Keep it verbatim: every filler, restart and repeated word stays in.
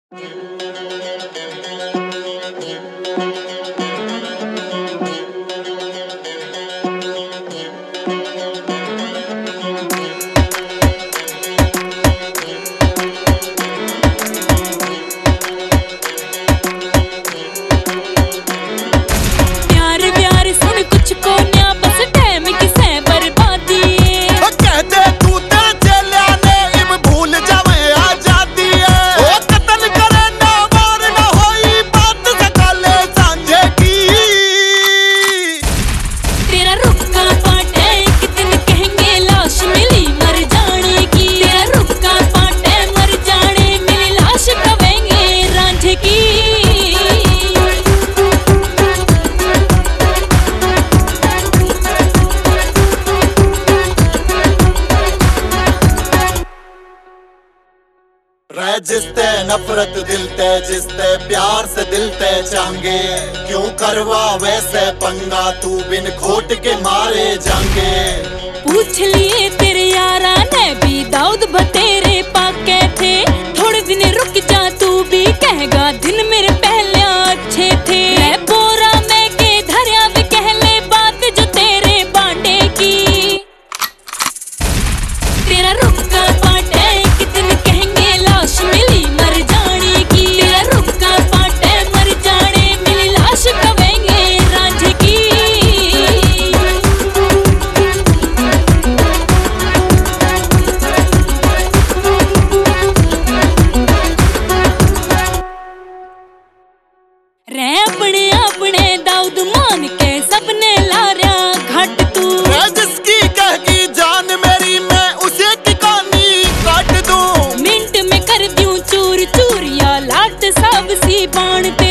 जिसते नफरत दिल ते जिसते प्यार से दिल ते चांगे, क्यों करवा वैसे पंगा तू बिन खोट के मारे जांगे। पूछ लिए तेरे यारा ने भी दाऊद बतेरे पाके थे, थोड़े दिन रुक जा तू भी कहेगा दिन मेरे पहले अच्छे थे। मैं बोरा में के धरिया भी कह ले बात जो तेरे बांटे की, तेरा रुक का पाटे एक दिन कहेंगे लाश मिली मर जाने की। तेरा रुक का पाटे मर जाने मिली लाश कहेंगे रांझे की। रे अपने अपने दाऊद मान के सबने लारिया घट तू, जिसकी कह की जान मेरी मैं उसे की कहानी काट दूं। मिनट में कर दूं चूर चूर या लाट सब सी बाण पे।